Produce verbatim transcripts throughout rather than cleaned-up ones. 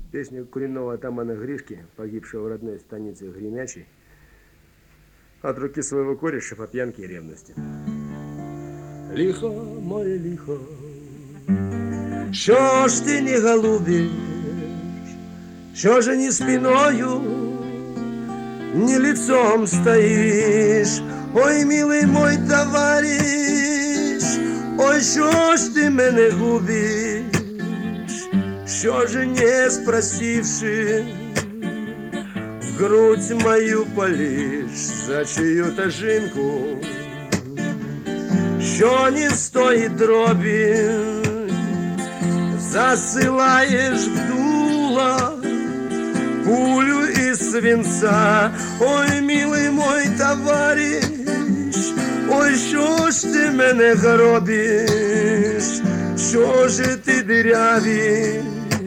Песню коренного атамана Гришки, погибшего в родной станице Гремячей, от руки своего кореша по пьянке и ревности. Лихо, моє лихо, що ж ти не голубиш, що же не спиною, не лицом стоишь? Ой, милый мой товарищ, ой, що ж ти мене губиш, що же не спросивши, в грудь мою полишь за чию-то жинку, що не стоїть дробі, засилаєш в дуло пулю из свинца. Ой, милый мой товарищ, ой, що ж ти мене гробиш, що ж ти дырявишь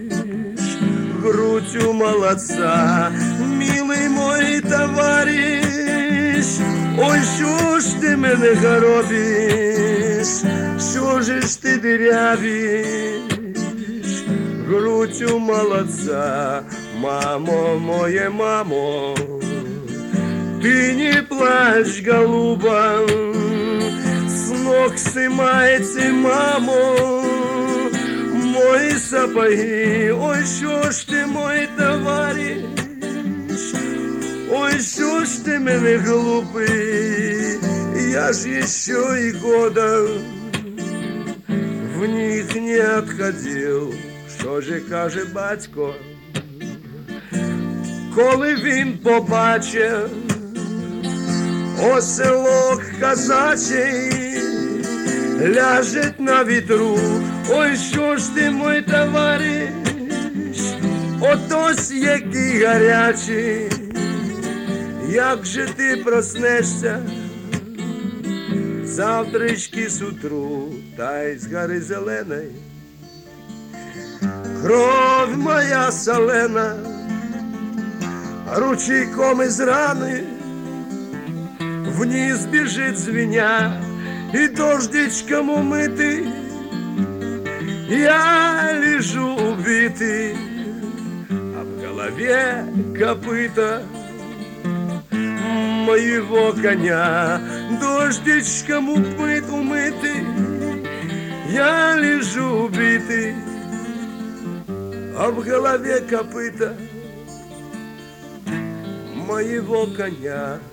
грудь у молодца. Милый мой товарищ, ой, що ж ти мене гробиш, що ж ти дырявишь грудь у молодца. Мамо, моє мамо, ты не плачь, голуба, с ног снимайте, мамо, мои сапоги. Ой, що ж ти, мой товарищ, ой, що ж ти мене глупый, я ж еще и года в них не отходил. Що же каже батько, коли він побачив оселок казачий ляжет на вітру? Ой, що ж ти, мой товариш, отось який гарячий, як же ти проснешся завтрашки з утру, та й з гори зеленої кровь моя солена ручейком из раны вниз бежит звеня, и дождичком умытый я лежу убитый, а в голове копыта моего коня. Дождичком умыт, умытый я лежу убитый, а в голове копыта моего коня.